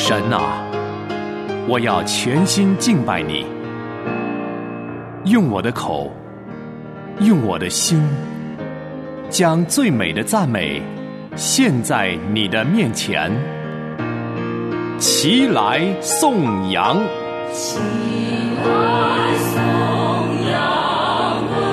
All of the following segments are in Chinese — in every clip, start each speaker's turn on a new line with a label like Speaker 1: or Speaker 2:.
Speaker 1: 神啊，我要全心敬拜你，用我的口，用我的心，将最美的赞美献在你的面前。齐来颂扬，
Speaker 2: 齐来颂扬我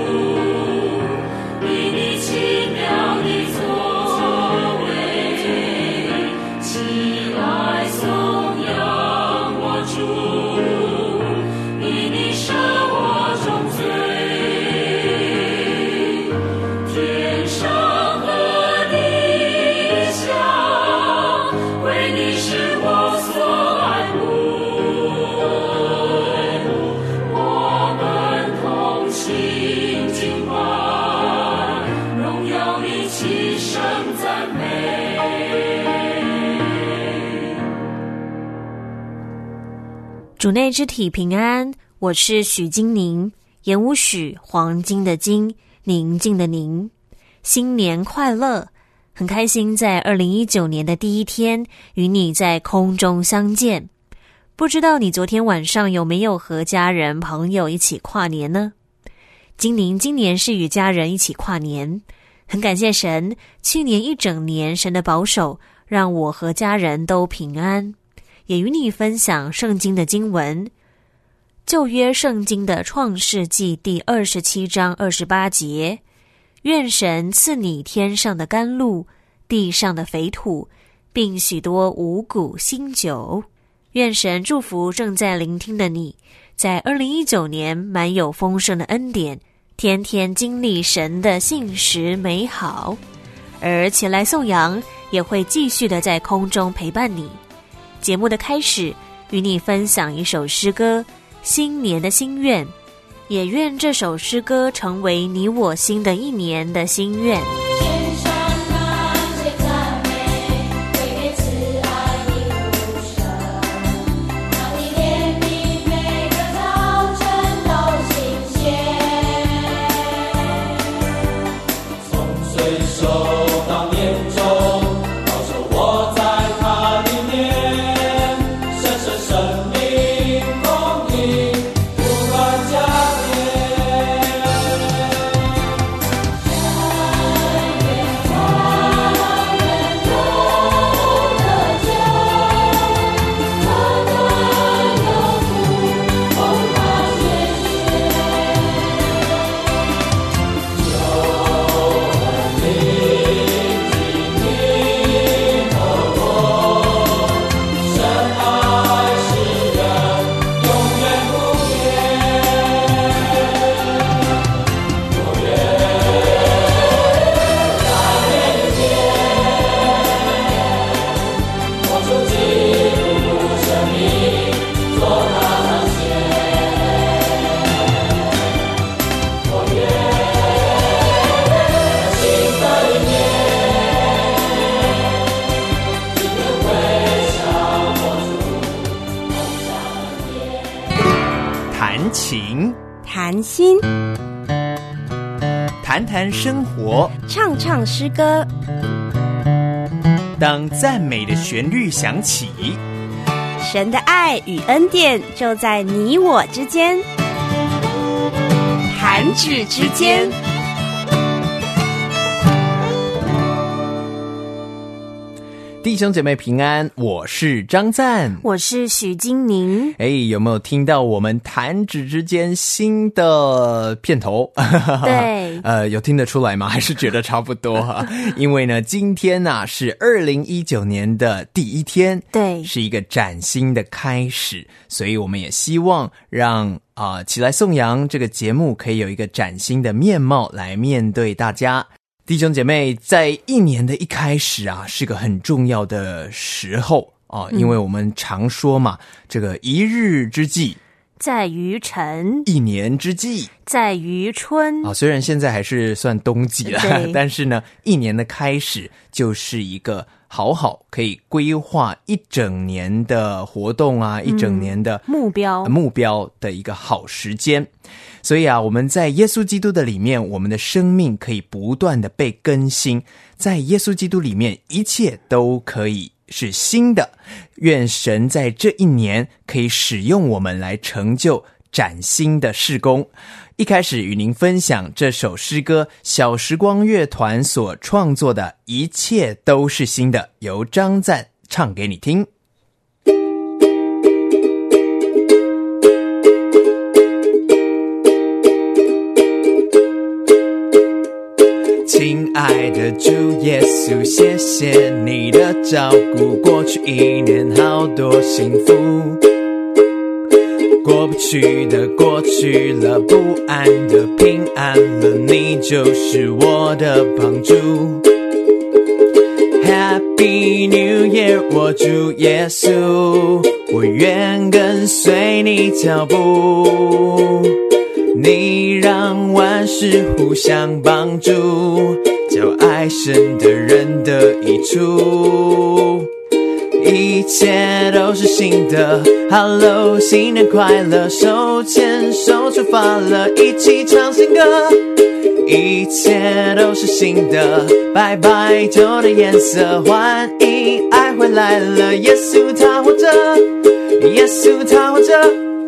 Speaker 2: 主，以你奇妙的作为。齐来颂扬我主，以你赦我众罪。天上和地下，为你是我所爱慕。我们同心敬拜，荣耀你齐声赞美。
Speaker 3: 主内肢体平安，我是许金宁，言无许，黄金的金，宁静的宁。新年快乐！很开心在2019年的第一天与你在空中相见。不知道你昨天晚上有没有和家人朋友一起跨年呢？金宁今年是与家人一起跨年，很感谢神，去年一整年神的保守让我和家人都平安，也与你分享圣经的经文。旧约圣经的创世纪第27章28节，愿神赐你天上的甘露，地上的肥土，并许多五谷新酒。愿神祝福正在聆听的你，在2019年满有丰盛的恩典，天天经历神的信实美好。而起来颂扬也会继续的在空中陪伴你。节目的开始，与你分享一首诗歌，新年的心愿，也愿这首诗歌成为你我新的一年的心愿。
Speaker 2: 天上感谢赞美，归给慈爱的父神，让你怜悯每个早晨都新鲜。
Speaker 4: 从岁首到年终，保守我在他里面，深深生命供应，不断加添。
Speaker 5: 谈心，
Speaker 6: 谈谈生活，
Speaker 5: 唱唱诗歌。
Speaker 6: 当赞美的旋律响起，
Speaker 5: 神的爱与恩典就在你我之间，弹指之间。
Speaker 6: 弟兄姐妹平安，我是张赞，
Speaker 3: 我是许金宁。
Speaker 6: 有没有听到我们弹指之间新的片头？
Speaker 3: 对，
Speaker 6: 有听得出来吗？还是觉得差不多哈？因为呢，今天是2019年的第一天，
Speaker 3: 对，
Speaker 6: 是一个崭新的开始，所以我们也希望让起来颂扬这个节目可以有一个崭新的面貌来面对大家。弟兄姐妹，在一年的一开始是个很重要的时候因为我们常说嘛，这个一日之计
Speaker 3: 在于晨，
Speaker 6: 一年之计
Speaker 3: 在于春
Speaker 6: 虽然现在还是算冬季了，但是呢，一年的开始就是一个好可以规划一整年的活动一整年的目标的一个好时间。所以我们在耶稣基督的里面，我们的生命可以不断的被更新，在耶稣基督里面一切都可以是新的。愿神在这一年可以使用我们来成就崭新的事工。一开始与您分享这首诗歌，小时光乐团所创作的《一切都是新的》，由张赞唱给你听。亲爱的主耶稣，谢谢你的照顾，过去一年好多幸福，过不去的过去了，不安的平安了，你就是我的帮助。Happy New Year， 我主耶稣，我愿跟随你脚步，你让万事互相帮助，叫爱神的人得益处。一切都是新的 Hello， 新年快乐，手牵手出发了，一起唱新歌。一切都是新的，拜拜旧的颜色，欢迎爱回来了，耶稣他活着，耶稣他活着。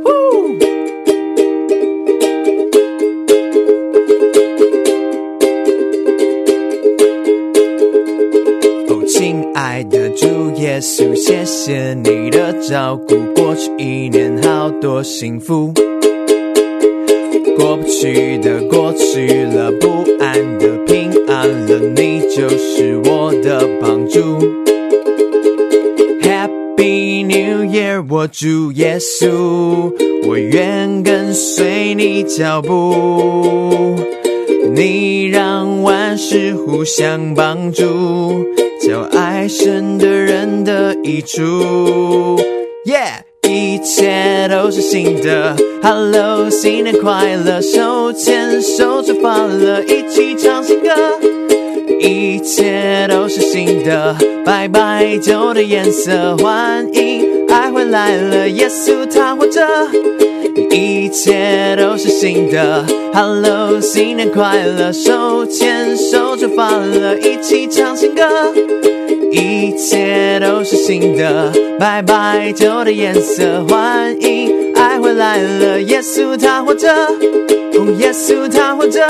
Speaker 6: 亲爱的主耶稣，谢谢你的照顾，过去一年好多幸福，过不去的过去了，不安的平安了，你就是我的帮助。Happy New Year， 我主耶稣，我愿跟随你脚步，你让万事互相帮助，叫爱神的人的益处。Yeah， 一切都是新的 Hello， 新年快乐，手牵手出发了，一起唱新歌。一切都是新的，拜拜旧的颜色，欢迎爱回来了，耶稣他活着。一切都是新的 Hello， 新年快乐，手牵手出发了，一起唱新歌。一切都是新的，拜拜旧的颜色，欢迎爱回来了，耶稣他活着，耶稣他活着。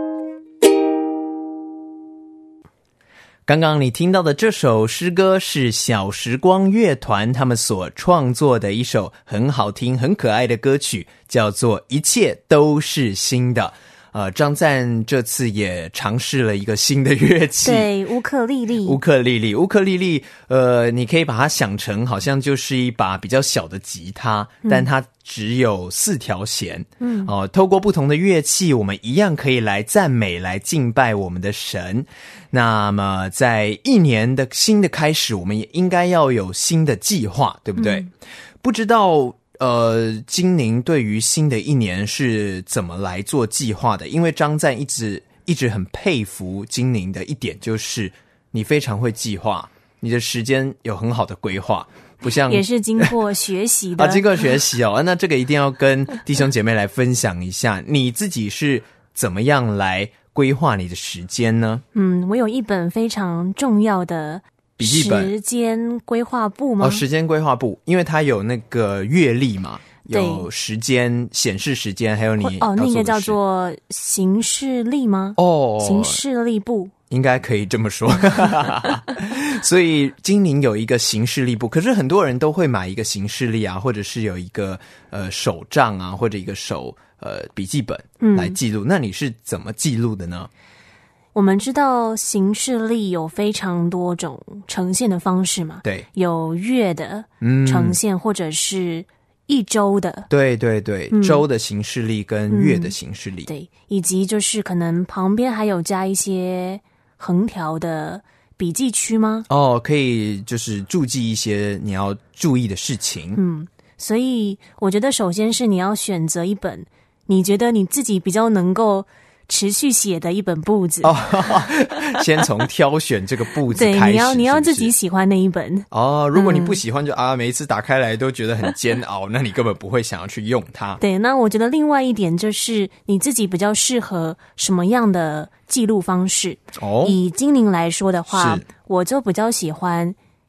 Speaker 6: 刚刚你听到的这首诗歌是小时光乐团他们所创作的一首很好听很可爱的歌曲，叫做《一切都是新的》。张赞这次也尝试了一个新的乐器，
Speaker 3: 对，乌克丽丽。乌克丽丽，你可以把它想成好像就是一把比较小的吉他，但它只有4条弦。透过不同的乐器，我们一样可以来赞美、来敬拜我们的神。那么，在一年的新的开始，我们也应该要有新的计划，对不对？不知道。金宁对于新的一年是怎么来做计划的？因为张赞一直很佩服金宁的一点，就是你非常会计划，你的时间有很好的规划，不像也是经过学习的
Speaker 6: 经过学习哦。那这个一定要跟弟兄姐妹来分享一下，你自己是怎么样来规划你的时间呢？
Speaker 3: 我有一本非常重要的
Speaker 6: 笔记本
Speaker 3: 时间规划簿吗？
Speaker 6: 时间规划簿，因为它有那个月历嘛，有时间显示时间，还有你
Speaker 3: 那个叫做行事历吗？行事历簿
Speaker 6: 应该可以这么说。所以金宁有一个行事历簿，可是很多人都会买一个行事历啊，或者是有一个手账啊，或者一个笔记本来记录。那你是怎么记录的呢？
Speaker 3: 我们知道行事历有非常多种呈现的方式嘛，
Speaker 6: 对，
Speaker 3: 有月的呈现，或者是一周的，
Speaker 6: 对对对，周的行事历跟月的行事历，
Speaker 3: 对，以及就是可能旁边还有加一些横条的笔记区吗？
Speaker 6: 可以就是注记一些你要注意的事情。
Speaker 3: 所以我觉得首先是你要选择一本你觉得你自己比较能够持续写的一本簿子。
Speaker 6: 先从挑选这个簿子开始。
Speaker 3: 对，你要自己喜欢那一本。
Speaker 6: 如果你不喜欢就每一次打开来都觉得很煎熬，那你根本不会想要去用它。
Speaker 3: 对，那我觉得另外一点就是你自己比较适合什么样的记录方式。以金宁来说的话，我就比较喜欢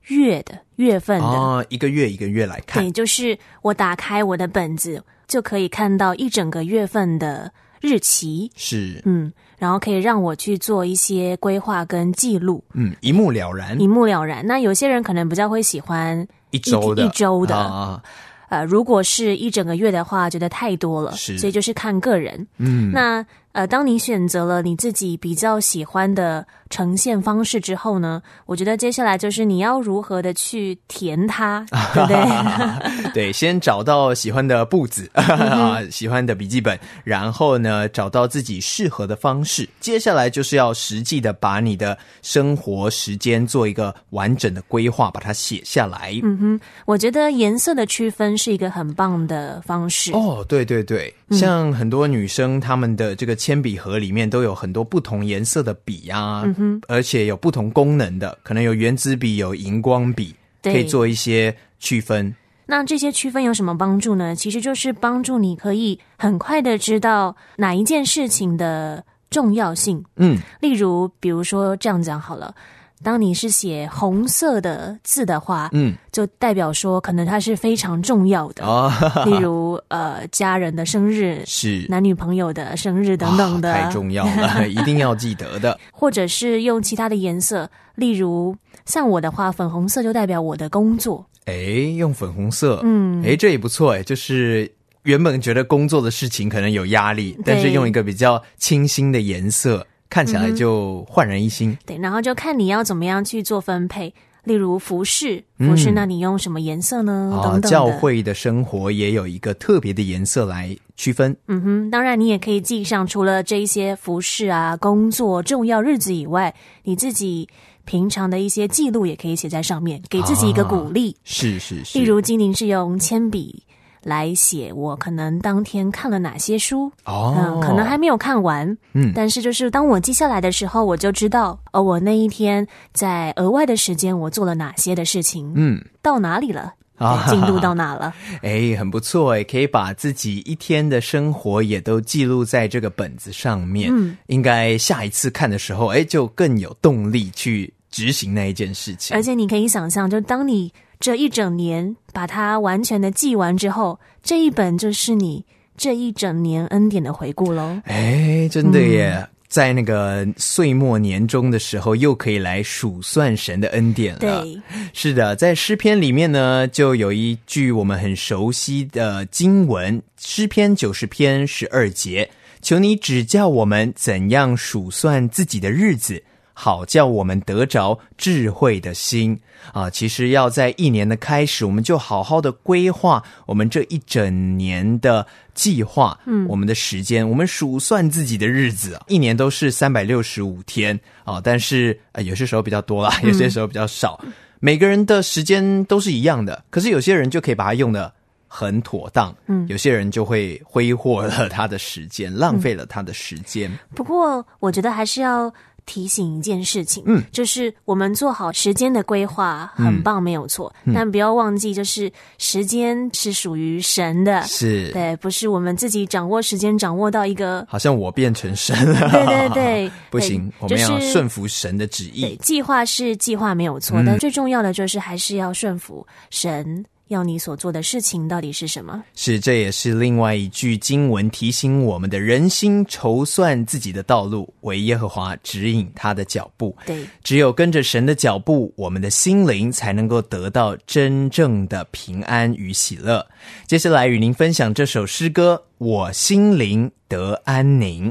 Speaker 3: 月份的
Speaker 6: 一个月一个月来看。
Speaker 3: 对，就是我打开我的本子就可以看到一整个月份的日期，
Speaker 6: 是，
Speaker 3: 然后可以让我去做一些规划跟记录，
Speaker 6: 一目了然，
Speaker 3: 一目了然。那有些人可能比较会喜欢一周的，如果是一整个月的话，觉得太多了，所以就是看个人。那当你选择了你自己比较喜欢的呈现方式之后呢，我觉得接下来就是你要如何的去填它，对不对？
Speaker 6: 对，先找到喜欢的簿子喜欢的笔记本，然后呢找到自己适合的方式，接下来就是要实际的把你的生活时间做一个完整的规划，把它写下来。
Speaker 3: 我觉得颜色的区分是一个很棒的方式。
Speaker 6: 对对对，像很多女生她们的这个铅笔盒里面都有很多不同颜色的笔啊，而且有不同功能的，可能有原子笔，有荧光笔，可以做一些区分。
Speaker 3: 那这些区分有什么帮助呢？其实就是帮助你可以很快的知道哪一件事情的重要性。例如比如说这样讲好了，当你是写红色的字的话，就代表说可能它是非常重要的。例如家人的生日，是男女朋友的生日等等的，
Speaker 6: 太重要了，一定要记得的。
Speaker 3: 或者是用其他的颜色，例如像我的话，粉红色就代表我的工作。
Speaker 6: 用粉红色，这也不错，就是原本觉得工作的事情可能有压力，但是用一个比较清新的颜色，看起来就焕然一新。
Speaker 3: 对，然后就看你要怎么样去做分配。例如服饰，那你用什么颜色呢？等等的。
Speaker 6: 教会的生活也有一个特别的颜色来区分。
Speaker 3: 当然你也可以记上，除了这一些服饰啊、工作、重要日子以外，你自己平常的一些记录也可以写在上面，给自己一个鼓励。
Speaker 6: 是。
Speaker 3: 例如精灵是用铅笔来写我可能当天看了哪些书，可能还没有看完，但是就是当我记下来的时候，我就知道我那一天在额外的时间我做了哪些的事情，到哪里了，进度到哪了。
Speaker 6: 很不错，可以把自己一天的生活也都记录在这个本子上面，应该下一次看的时候就更有动力去执行那一件事情。
Speaker 3: 而且你可以想象，就当你这一整年把它完全的记完之后，这一本就是你这一整年恩典的回顾咯。
Speaker 6: 真的耶，在那个岁末年终的时候又可以来数算神的恩典了。
Speaker 3: 对，
Speaker 6: 是的，在诗篇里面呢，就有一句我们很熟悉的经文，诗篇90篇12节，求你指教我们怎样数算自己的日子，好叫我们得着智慧的心。其实要在一年的开始，我们就好好的规划我们这一整年的计划，我们的时间，我们数算自己的日子，一年都是365天但是有些时候比较多啦，有些时候比较少，每个人的时间都是一样的，可是有些人就可以把它用得很妥当，有些人就会挥霍了他的时间，浪费了他的时间。
Speaker 3: 不过我觉得还是要提醒一件事情，就是我们做好时间的规划很棒，没有错，但不要忘记，就是时间是属于神的，
Speaker 6: 是，
Speaker 3: 对，不是我们自己掌握时间掌握到一个
Speaker 6: 好像我变成神了，
Speaker 3: 对
Speaker 6: 不行，我们要顺服神的旨意。
Speaker 3: 对，计划是计划没有错，但最重要的就是还是要顺服神要你所做的事情到底是什么。
Speaker 6: 是，这也是另外一句经文提醒我们的，人心筹算自己的道路，唯耶和华指引他的脚步。
Speaker 3: 对，
Speaker 6: 只有跟着神的脚步，我们的心灵才能够得到真正的平安与喜乐。接下来与您分享这首诗歌，我心灵得安宁。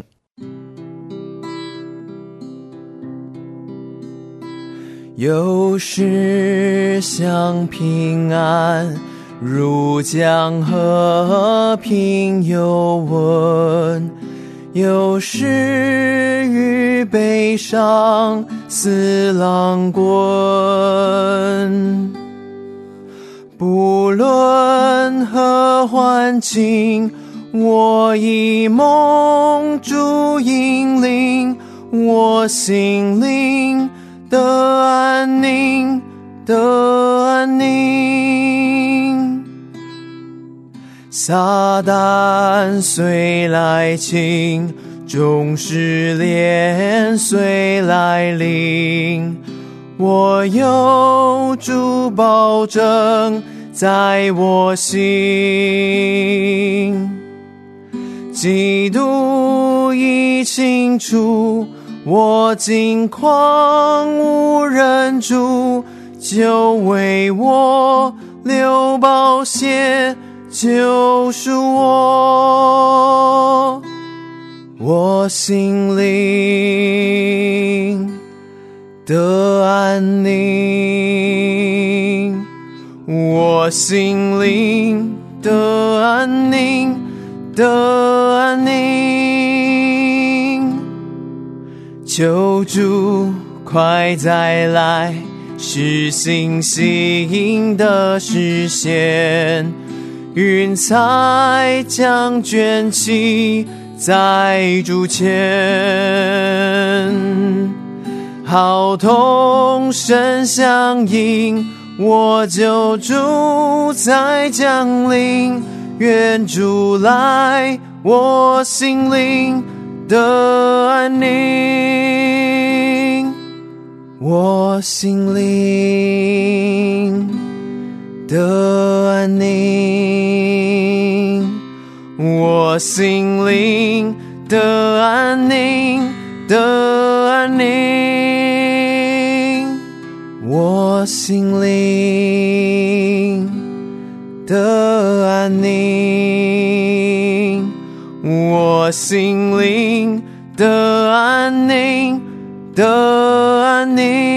Speaker 6: 有时想平安如江河平又稳，有时与悲伤似浪滚，不论何环境，我以梦主引领，我心灵的安宁，的安宁。撒旦虽来侵，众试炼虽来临， 我有主保证在我心，基督已清除我境况，无人主，就为我流宝血救赎我心灵的安宁，我心灵的安宁的安宁。求主快再来，是信心的实现，云彩将卷起在主前，好同声响应，我救主在降临，愿主来我心灵的安宁，我心灵的安宁，我心灵的安宁的安宁，我心灵的安宁，我心灵的安宁的安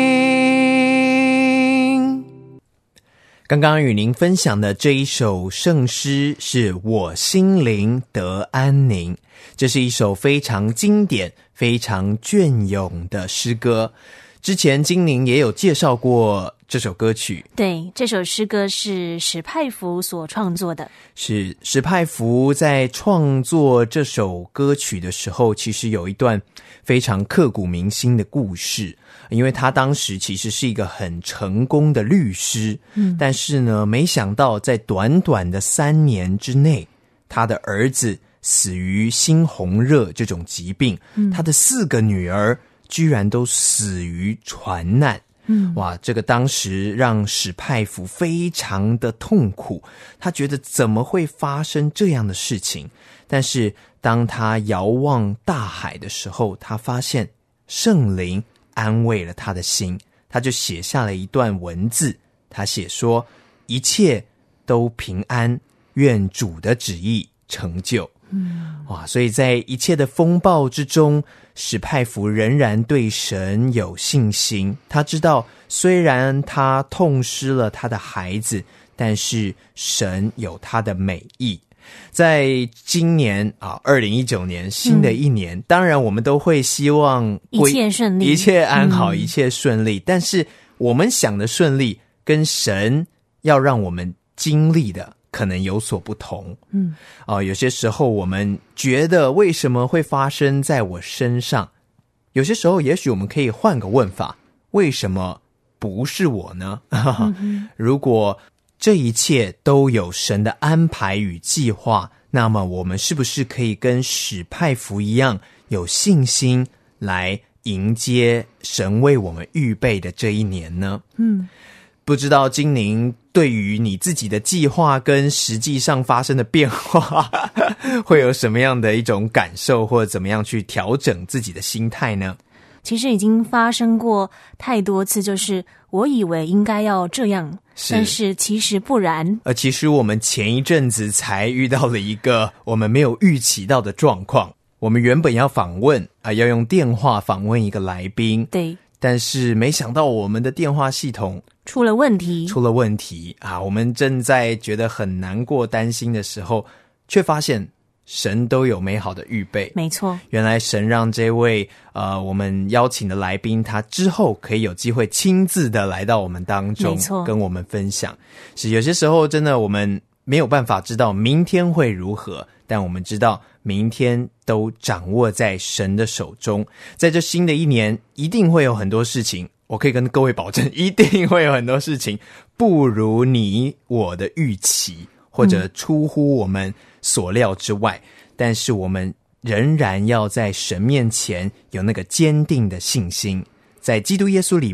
Speaker 6: 宁。刚刚与您分享的这一首圣诗是我心灵得安宁，这是一首非常经典非常隽永的诗歌，之前金宁也有介绍过这首歌曲。
Speaker 3: 对，这首诗歌是史派福所创作的。
Speaker 6: 是史派福在创作这首歌曲的时候，其实有一段非常刻骨铭心的故事，因为他当时其实是一个很成功的律师，但是呢，没想到在短短的3年之内，他的儿子死于猩红热这种疾病，他的4个女儿居然都死于船难。哇，这个当时让史派福非常的痛苦，他觉得怎么会发生这样的事情？但是当他遥望大海的时候，他发现圣灵安慰了他的心，他就写下了一段文字，他写说：一切都平安，愿主的旨意成就。哇，所以在一切的风暴之中，史派福仍然对神有信心。他知道虽然他痛失了他的孩子，但是神有他的美意。在今年2019年新的一年，当然我们都会希望
Speaker 3: 一切顺利，
Speaker 6: 一切安好，一切顺利，但是我们想的顺利跟神要让我们经历的可能有所不同。有些时候我们觉得为什么会发生在我身上，有些时候也许我们可以换个问法，为什么不是我呢？如果这一切都有神的安排与计划，那么我们是不是可以跟史派福一样有信心来迎接神为我们预备的这一年呢？不知道金宁对于你自己的计划跟实际上发生的变化会有什么样的一种感受，或者怎么样去调整自己的心态呢？
Speaker 3: 其实已经发生过太多次，就是我以为应该要这样，但是其实不然。
Speaker 6: 其实我们前一阵子才遇到了一个我们没有预期到的状况。我们原本要访问要用电话访问一个来宾，
Speaker 3: 对，
Speaker 6: 但是没想到我们的电话系统
Speaker 3: 出了问题
Speaker 6: 我们正在觉得很难过担心的时候，却发现神都有美好的预备。
Speaker 3: 没错，
Speaker 6: 原来神让这位我们邀请的来宾，他之后可以有机会亲自的来到我们当中，跟我们分享。是有些时候真的我们没有办法知道明天会如何，但我们知道明天都掌握在神的手中。在这新的一年一定会有很多事情，我可以跟各位保证，一定会有很多事情不如你我的预期，或者出乎我们所料之外，但是我们仍然要在神面前有那个坚定的信心，在基督耶稣里面，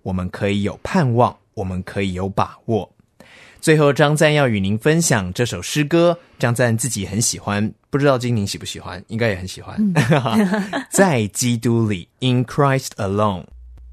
Speaker 6: 我们可以有盼望，我们可以有把握。最后张赞要与您分享这首诗歌，张赞自己很喜欢，不知道金宁喜不喜欢，应该也很喜欢。在基督里 In Christ Alone。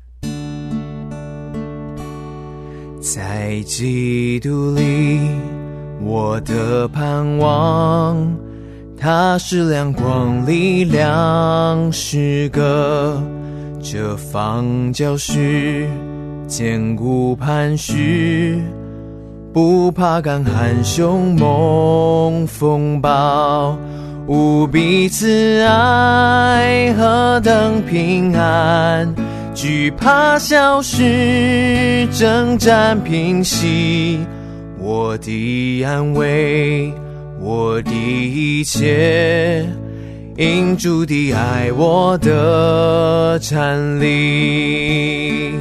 Speaker 6: 在基督里我的盼望，它是亮光力量，是个这方教室坚固磐石，不怕干旱凶猛风暴，无彼此爱何等平安，惧怕消失，征战平息，我的安慰，我的一切，因主的爱我的站立。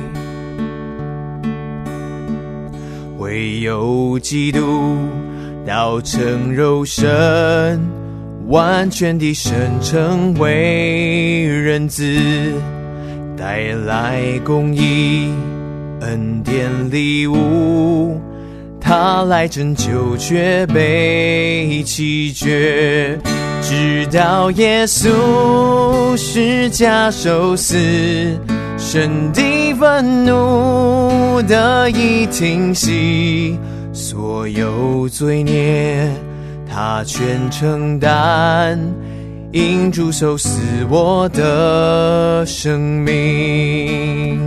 Speaker 6: 唯有基督道成肉身，完全的神成为人子，带来公义恩典礼物，他来拯救却被弃绝，直到耶稣十架受死，神的愤怒得以停息，所有罪孽他全承担，因主受死我的生命。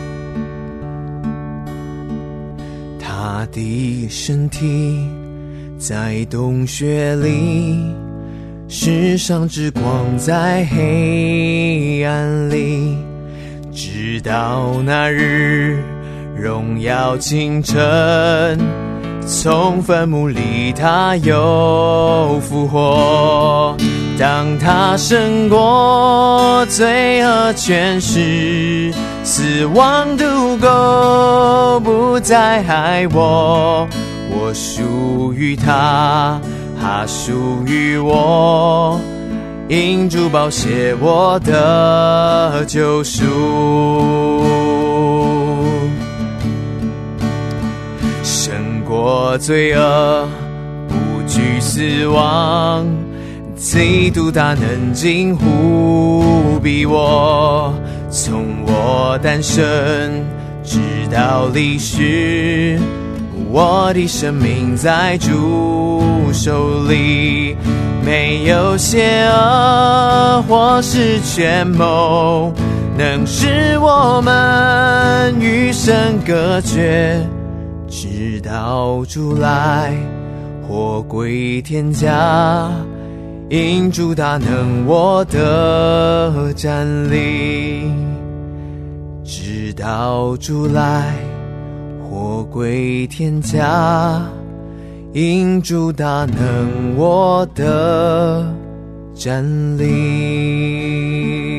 Speaker 6: 他的身体在洞穴里，世上之光在黑暗里，直到那日荣耀清晨，从坟墓里他又复活。当他胜过罪恶权势，死亡毒钩不再害我，我属于他，他属于我，因主宝血我的救赎。胜过罪恶，不惧死亡，基督大能近乎逼我，从我诞生直到离世，我的生命在主手里，没有邪恶或是权谋能使我们与神隔绝，直到主来或归天家，因主大能我的站立，直到主来或归天家，因主大能我的站立。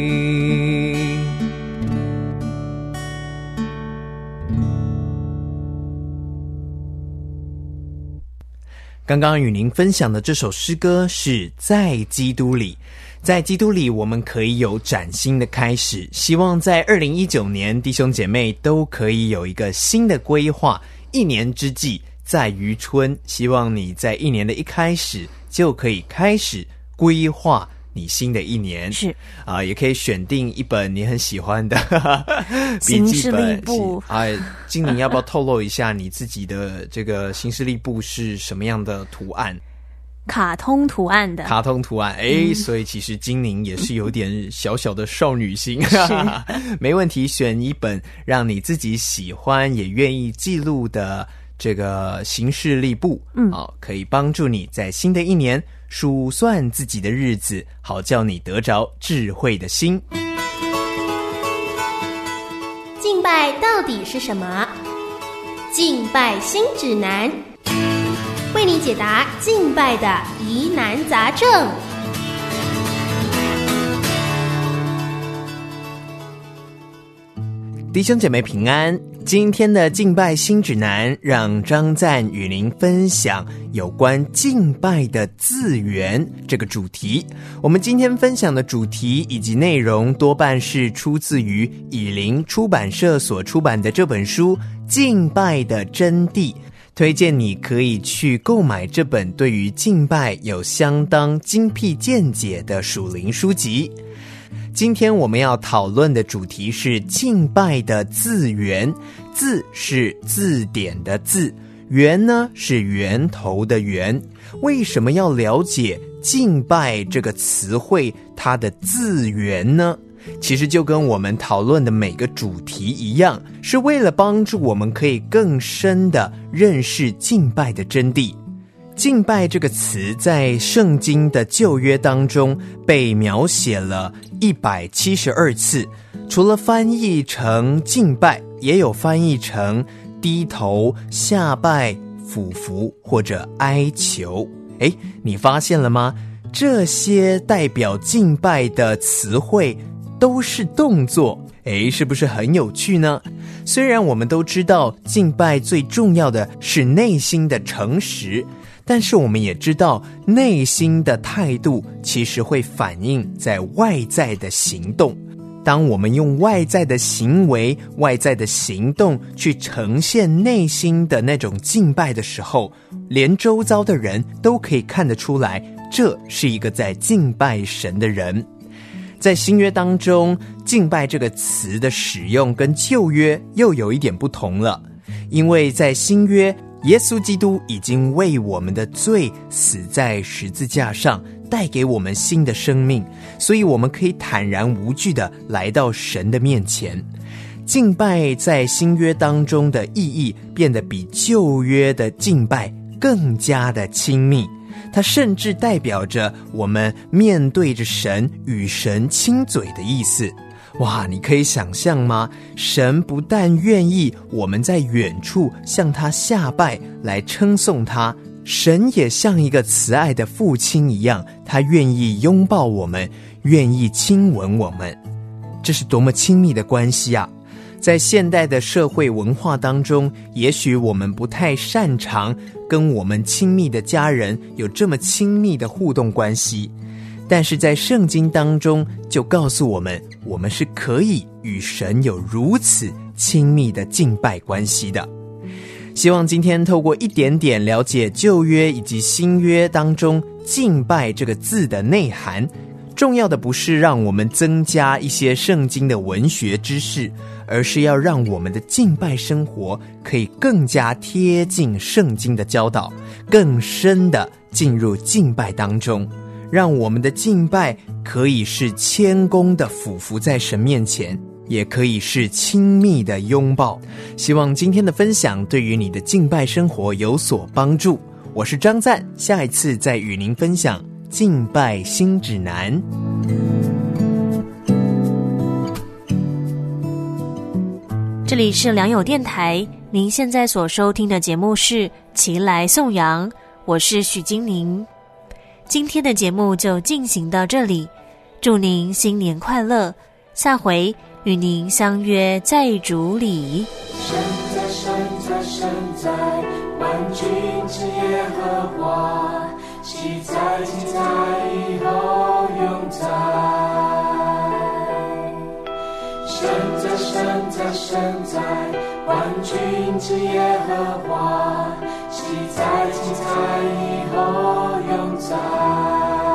Speaker 6: 刚刚与您分享的这首诗歌是在基督里，在基督里我们可以有崭新的开始，希望在2019年弟兄姐妹都可以有一个新的规划，一年之计在于春，希望你在一年的一开始就可以开始规划你新的一年，
Speaker 3: 是
Speaker 6: 也可以选定一本你很喜欢的笔记本。行事历簿金宁要不要透露一下你自己的这个行事历簿是什么样的图案？
Speaker 3: 卡通图案的。卡
Speaker 6: 通图案，所以其实金宁也是有点小小的少女心。没问题，选一本让你自己喜欢也愿意记录的这个行事历簿，可以帮助你在新的一年数算自己的日子，好叫你得着智慧的心。
Speaker 7: 敬拜到底是什么？敬拜新指南，为你解答敬拜的疑难杂症。
Speaker 6: 弟兄姐妹平安， 今天的敬拜新指南，让张赞与您分享有关敬拜的字源这个主题。我们今天分享的主题以及内容多半是出自于以琳出版社所出版的这本书《敬拜的真谛》，推荐你可以去购买这本对于敬拜有相当精辟见解的属灵书籍。今天我们要讨论的主题是敬拜的字源，字是字典的字，源呢是源头的源。为什么要了解敬拜这个词汇它的字源呢？其实就跟我们讨论的每个主题一样，是为了帮助我们可以更深地认识敬拜的真谛。敬拜这个词在圣经的旧约当中被描写了172次，除了翻译成敬拜，也有翻译成低头、下拜、俯伏或者哀求。你发现了吗？这些代表敬拜的词汇都是动作，是不是很有趣呢？虽然我们都知道敬拜最重要的是内心的诚实，但是我们也知道内心的态度其实会反映在外在的行动。当我们用外在的行为、外在的行动去呈现内心的那种敬拜的时候，连周遭的人都可以看得出来，这是一个在敬拜神的人。在新约当中，敬拜这个词的使用跟旧约又有一点不同了，因为在新约，耶稣基督已经为我们的罪死在十字架上，带给我们新的生命，所以我们可以坦然无惧地来到神的面前。敬拜在新约当中的意义变得比旧约的敬拜更加的亲密，它甚至代表着我们面对着神与神亲嘴的意思。哇，你可以想象吗？神不但愿意我们在远处向他下拜来称颂他，神也像一个慈爱的父亲一样，他愿意拥抱我们，愿意亲吻我们。这是多么亲密的关系啊！在现代的社会文化当中，也许我们不太擅长跟我们亲密的家人有这么亲密的互动关系，但是在圣经当中就告诉我们，我们是可以与神有如此亲密的敬拜关系的。希望今天透过一点点了解旧约以及新约当中敬拜这个字的内涵，重要的不是让我们增加一些圣经的文学知识，而是要让我们的敬拜生活可以更加贴近圣经的教导，更深的进入敬拜当中，让我们的敬拜可以是谦恭的俯伏在神面前，也可以是亲密的拥抱。希望今天的分享对于你的敬拜生活有所帮助。我是张赞，下一次再与您分享敬拜新指南。
Speaker 3: 这里是良友电台，您现在所收听的节目是齐来颂扬，我是许金宁。今天的节目就进行到这里，祝您新年快乐，下回与您相约在主里。
Speaker 4: 神在，神在，神在，万军之耶和华，其在，今在，以后永在。神在，神在，神在，万军之耶和华，其在，今在，以后永在。